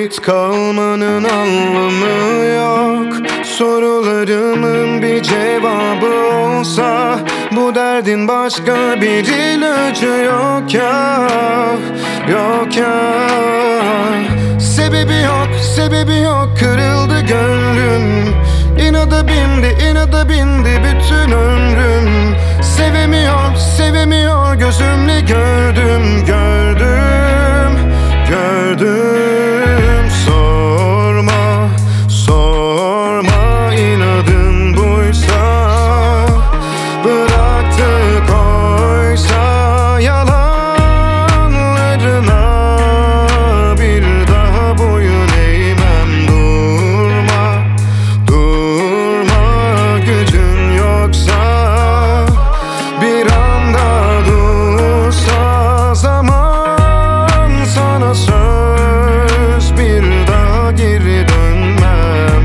Sabit kalmanın anlamı yok. Sorularımın bir cevabı olsa, bu derdin başka bir ilacı yok ya, yok ya. Sebebi yok, sebebi yok, kırıldı gönlüm. İnada bindi bütün ömrüm. Sevemiyor, sevemiyor, gözümle gördüm, gördüm, gördüm. Sorma, sorma, inadın buysa, bıraktı koysa yalanlarına, bir daha boyun eğmem. Durma, durma, gücün yoksa, bir anda dursa zaman, sana söz, bir daha geri dönmem.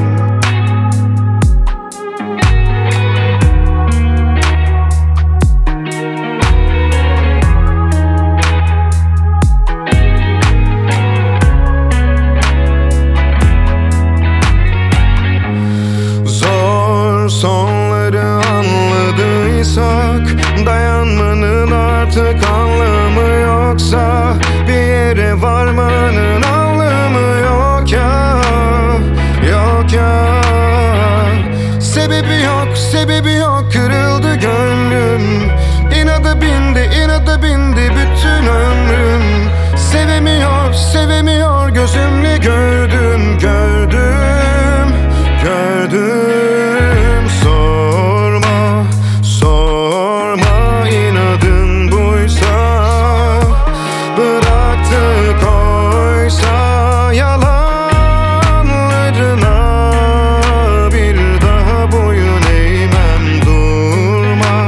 Zor sonları anladıysak, dayanmanın artık anlamı yoksa, bir yere varmanın anlamı yok ya, yok ya. Sebebi yok, sebebi yok, kırıldı gönlüm. İnada bindi bütün ömrüm. Sevemiyor, sevemiyor, gözümle gördüm, gördüm, gördüm. Sorma, sorma, inadın buysa, bıraktı koysa yalanlarına, bir daha boyun eğmem. Durma,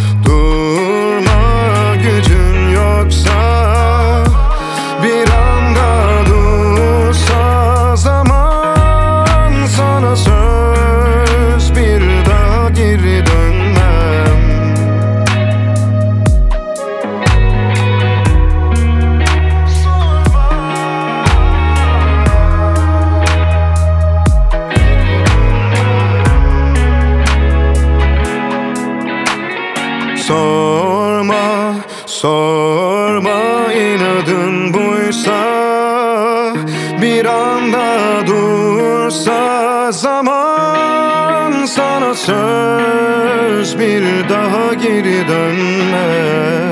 durma, gücün yoksa, bir anda dursa zaman, sana söz, bir daha geri dönmem. Sorma, sorma, inadın buysa, bir anda dursa zaman, sana söz, bir daha geri dönmem.